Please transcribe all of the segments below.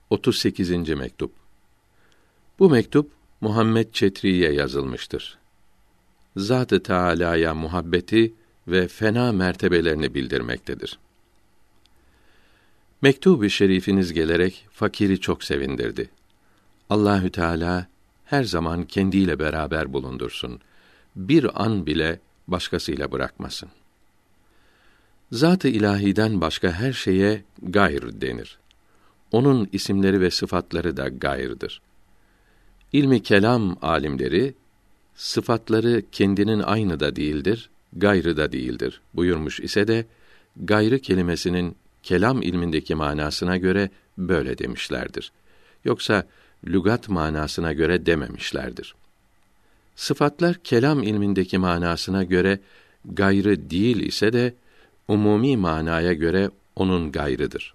38. mektup. Bu mektup Muhammed Çetri'ye yazılmıştır. Zat-ı Teâlâ'ya muhabbeti ve fena mertebelerini bildirmektedir. Mektup-ı şerifiniz gelerek fakiri çok sevindirdi. Allahü Teâlâ her zaman kendiyle beraber bulundursun. Bir an bile başkasıyla bırakmasın. Zat-ı ilahiden başka her şeye gayr denir. Onun isimleri ve sıfatları da gayrdır. İlmi kelam alimleri, sıfatları kendinin aynı da değildir, gayrı da değildir buyurmuş ise de, gayrı kelimesinin kelam ilmindeki manasına göre böyle demişlerdir. Yoksa lügat manasına göre dememişlerdir. Sıfatlar kelam ilmindeki manasına göre gayrı değil ise de, umumi manaya göre onun gayrıdır.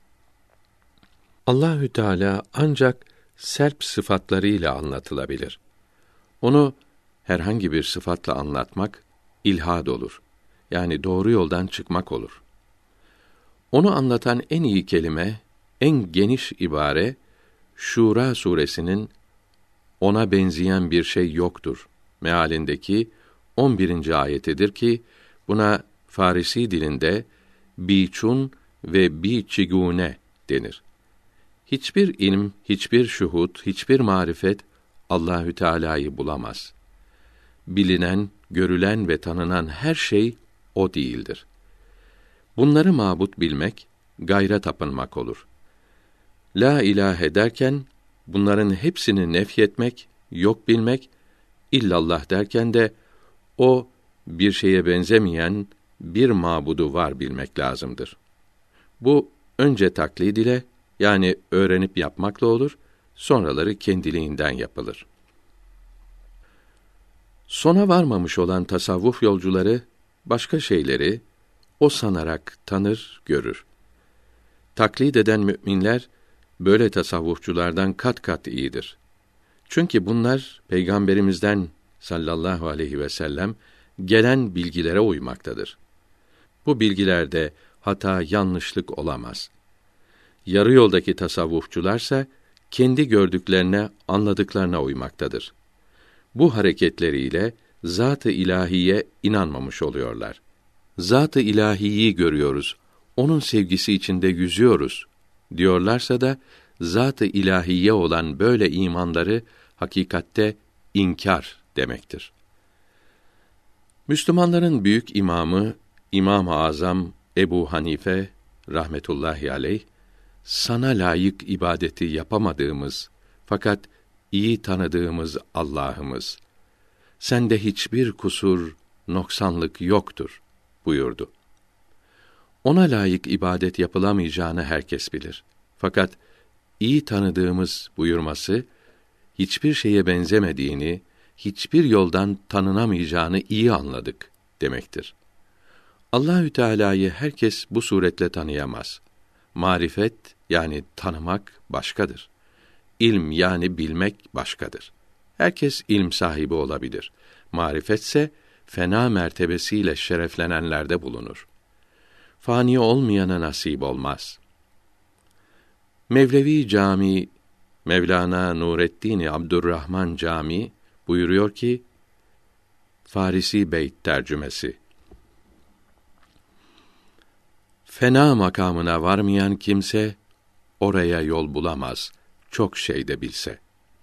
Allahü Teâlâ ancak serp sıfatlarıyla anlatılabilir. Onu herhangi bir sıfatla anlatmak ilhad olur. Yani doğru yoldan çıkmak olur. Onu anlatan en iyi kelime, en geniş ibare Şura suresinin ona benzeyen bir şey yoktur mealindeki 11. ayetidir ki buna Farisi dilinde biçun ve biçigune denir. Hiçbir ilm, hiçbir şuhud, hiçbir marifet Allahü Teâlâ'yı bulamaz. Bilinen, görülen ve tanınan her şey o değildir. Bunları mabut bilmek, gayra tapınmak olur. La ilahe derken, bunların hepsini nefyetmek, yok bilmek, illallah derken de, o bir şeye benzemeyen bir mabudu var bilmek lazımdır. Bu, önce taklid ile, yani öğrenip yapmakla olur, sonraları kendiliğinden yapılır. Sona varmamış olan tasavvuf yolcuları, başka şeyleri, o sanarak tanır, görür. Taklid eden müminler, böyle tasavvufçulardan kat kat iyidir. Çünkü bunlar, Peygamberimizden sallallahu aleyhi ve sellem, gelen bilgilere uymaktadır. Bu bilgilerde hata, yanlışlık olamaz. Yarı yoldaki tasavvufçularsa, kendi gördüklerine, anladıklarına uymaktadır. Bu hareketleriyle, zat-ı ilahiye inanmamış oluyorlar. Zat-ı ilahiyi görüyoruz, onun sevgisi içinde yüzüyoruz diyorlarsa da, zat-ı ilahiye olan böyle imanları, hakikatte inkar demektir. Müslümanların büyük imamı, İmam-ı Azam Ebu Hanife rahmetullahi aleyh, sana layık ibadeti yapamadığımız fakat iyi tanıdığımız Allah'ımız, sende hiçbir kusur, noksanlık yoktur buyurdu. Ona layık ibadet yapılamayacağını herkes bilir. Fakat iyi tanıdığımız buyurması, hiçbir şeye benzemediğini, hiçbir yoldan tanınamayacağını iyi anladık demektir. Allahü Teâlâ'yı herkes bu suretle tanıyamaz. Marifet yani tanımak başkadır. İlm yani bilmek başkadır. Herkes ilm sahibi olabilir. Marifetse fena mertebesiyle şereflenenlerde bulunur. Fani olmayana nasip olmaz. Mevlevi Camii Mevlana Nureddin Abdurrahman Camii buyuruyor ki, Farisi Beyt tercümesi: Fena makamına varmayan kimse oraya yol bulamaz, çok şey de bilse.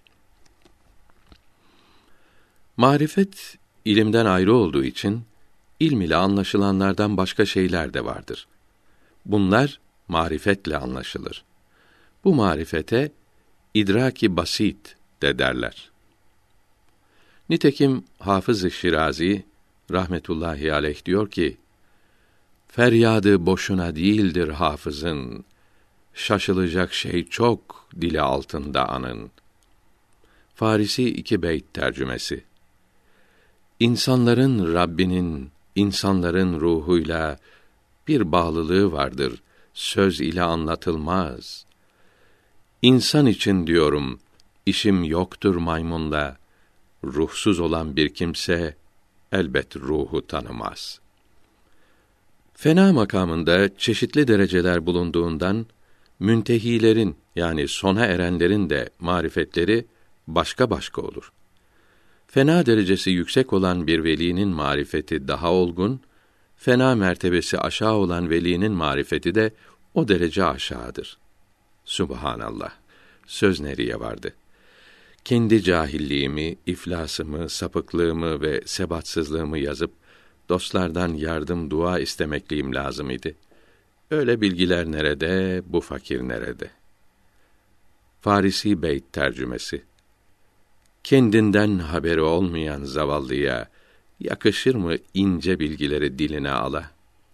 Marifet ilimden ayrı olduğu için ilm ile anlaşılanlardan başka şeyler de vardır. Bunlar marifetle anlaşılır. Bu marifete idrak-i basit de derler. Nitekim Hafız-ı Şirazi rahmetullahi aleyh diyor ki, feryadı boşuna değildir hafızın, şaşılacak şey çok dili altında anın. Farisi 2 beyt tercümesi. İnsanların Rabbinin, insanların ruhuyla bir bağlılığı vardır, söz ile anlatılmaz. İnsan için diyorum, işim yoktur maymunla, ruhsuz olan bir kimse, elbet ruhu tanımaz. Fena makamında çeşitli dereceler bulunduğundan, Müntehilerin yani sona erenlerin de marifetleri başka başka olur. Fena derecesi yüksek olan bir velinin marifeti daha olgun, fena mertebesi aşağı olan velinin marifeti de o derece aşağıdır. Subhanallah. Söz nereye vardı? Kendi cahilliğimi, iflasımı, sapıklığımı ve sebatsızlığımı yazıp dostlardan yardım, dua istemekliyim lazım idi. Öyle bilgiler nerede, bu fakir nerede? Farisi Beyt tercümesi. Kendinden haberi olmayan zavallıya yakışır mı ince bilgileri diline ala?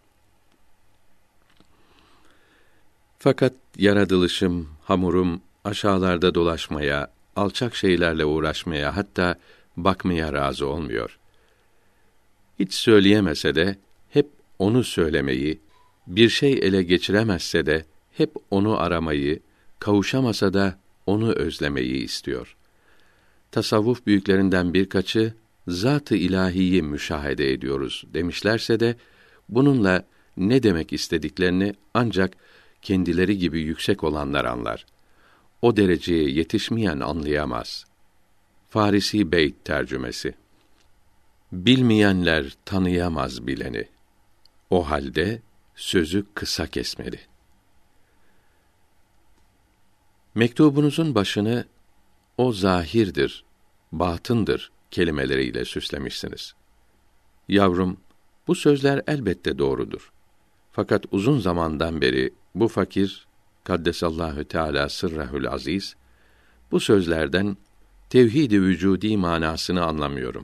Fakat yaratılışım, hamurum aşağılarda dolaşmaya, alçak şeylerle uğraşmaya, hatta bakmaya razı olmuyor. Hiç söyleyemese de hep onu söylemeyi, bir şey ele geçiremezse de hep onu aramayı, kavuşamasa da onu özlemeyi istiyor. Tasavvuf büyüklerinden birkaçı zat-ı ilahiyi müşahede ediyoruz demişlerse de bununla ne demek istediklerini ancak kendileri gibi yüksek olanlar anlar. O dereceye yetişmeyen anlayamaz. Farisi Beyt tercümesi. Bilmeyenler tanıyamaz bileni. O halde sözü kısa kesmeli. Mektubunuzun başını o zahirdir, batındır kelimeleriyle süslemişsiniz. Yavrum, bu sözler elbette doğrudur. Fakat uzun zamandan beri bu fakir, Kaddesallahu Teala sırrahül aziz, bu sözlerden tevhid-i vücudi manasını anlamıyorum.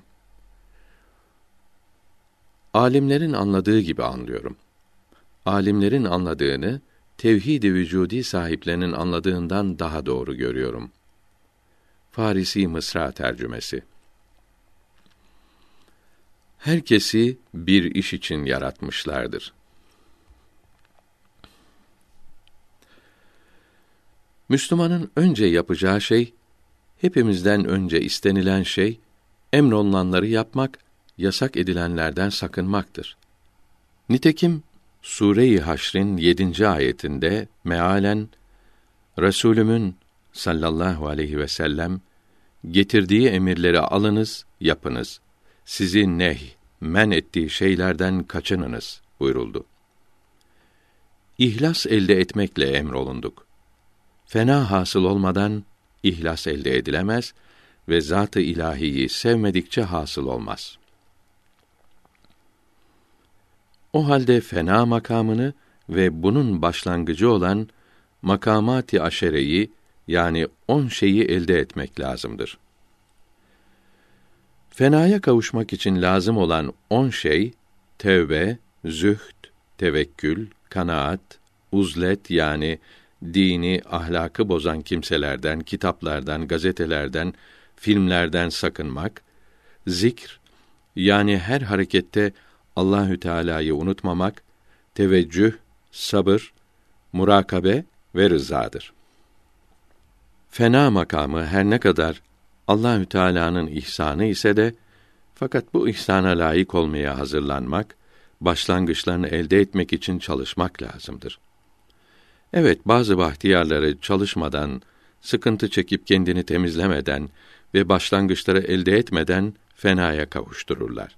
Alimlerin anladığı gibi anlıyorum. Alimlerin anladığını, tevhid-i vücudi sahiplerinin anladığından daha doğru görüyorum. Farisi Mısra tercümesi. Herkesi bir iş için yaratmışlardır. Müslümanın önce yapacağı şey, hepimizden önce istenilen şey, emrolunanları yapmak, yasak edilenlerden sakınmaktır. Nitekim, Sure-i Haşr'in 7. ayetinde mealen, Resulümün sallallahu aleyhi ve sellem, getirdiği emirleri alınız, yapınız. Sizi men ettiği şeylerden kaçınınız buyuruldu. İhlas elde etmekle emrolunduk. Fena hasıl olmadan ihlas elde edilemez ve zat-ı ilahiyi sevmedikçe hasıl olmaz. O halde fena makamını ve bunun başlangıcı olan makamat-ı aşereyi yani 10 şeyi elde etmek lazımdır. Fenaya kavuşmak için lazım olan 10 şey, tevbe, zühd, tevekkül, kanaat, uzlet yani dini, ahlakı bozan kimselerden, kitaplardan, gazetelerden, filmlerden sakınmak, zikr, yani her harekette Allahü Teala'yı unutmamak, teveccüh, sabır, murakabe ve rızadır. Fena makamı her ne kadar Allahü Teala'nın ihsanı ise de fakat bu ihsana layık olmaya hazırlanmak, başlangıçlarını elde etmek için çalışmak lazımdır. Evet, bazı bahtiyarları çalışmadan, sıkıntı çekip kendini temizlemeden ve başlangıçları elde etmeden fenaya kavuştururlar.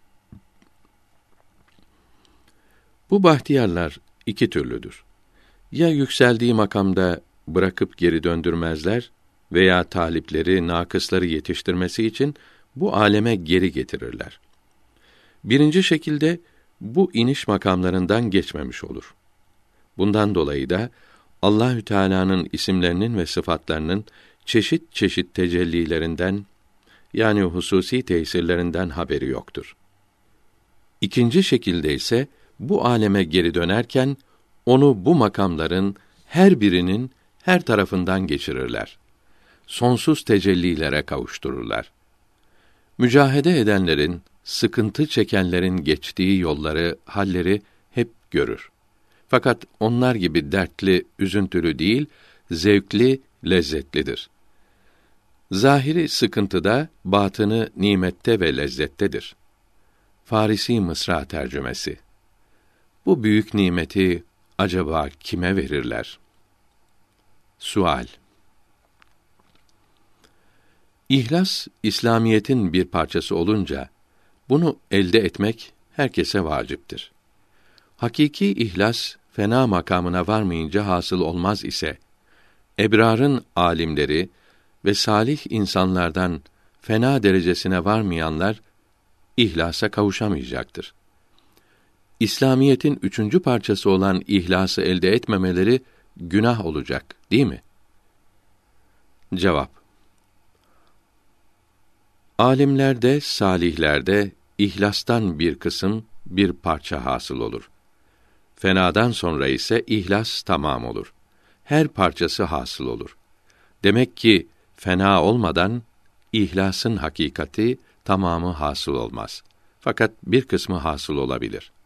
Bu bahtiyarlar iki türlüdür. Ya yükseldiği makamda bırakıp geri döndürmezler veya talipleri, nakısları yetiştirmesi için bu aleme geri getirirler. Birinci şekilde bu iniş makamlarından geçmemiş olur. Bundan dolayı da Allahü Teala'nın isimlerinin ve sıfatlarının çeşit çeşit tecellilerinden yani hususi tesirlerinden haberi yoktur. İkinci şekilde ise bu aleme geri dönerken onu bu makamların her birinin her tarafından geçirirler. Sonsuz tecellilere kavuştururlar. Mücahede edenlerin, sıkıntı çekenlerin geçtiği yolları, halleri hep görür. Fakat onlar gibi dertli, üzüntülü değil, zevkli, lezzetlidir. Zahiri sıkıntıda, batını nimette ve lezzettedir. Farisi Mısra tercümesi. Bu büyük nimeti acaba kime verirler? Sual. İhlas, İslamiyetin bir parçası olunca, bunu elde etmek herkese vaciptir. Hakiki ihlas, fena makamına varmayınca hasıl olmaz ise, ebrarın alimleri ve salih insanlardan fena derecesine varmayanlar, ihlasa kavuşamayacaktır. İslamiyetin 3. parçası olan ihlası elde etmemeleri, günah olacak, değil mi? Cevap. Alimlerde, salihlerde, ihlastan bir kısım, bir parça hasıl olur. Fenadan sonra ise ihlas tamam olur. Her parçası hasıl olur. Demek ki, fena olmadan, ihlasın hakikati, tamamı hasıl olmaz. Fakat bir kısmı hasıl olabilir.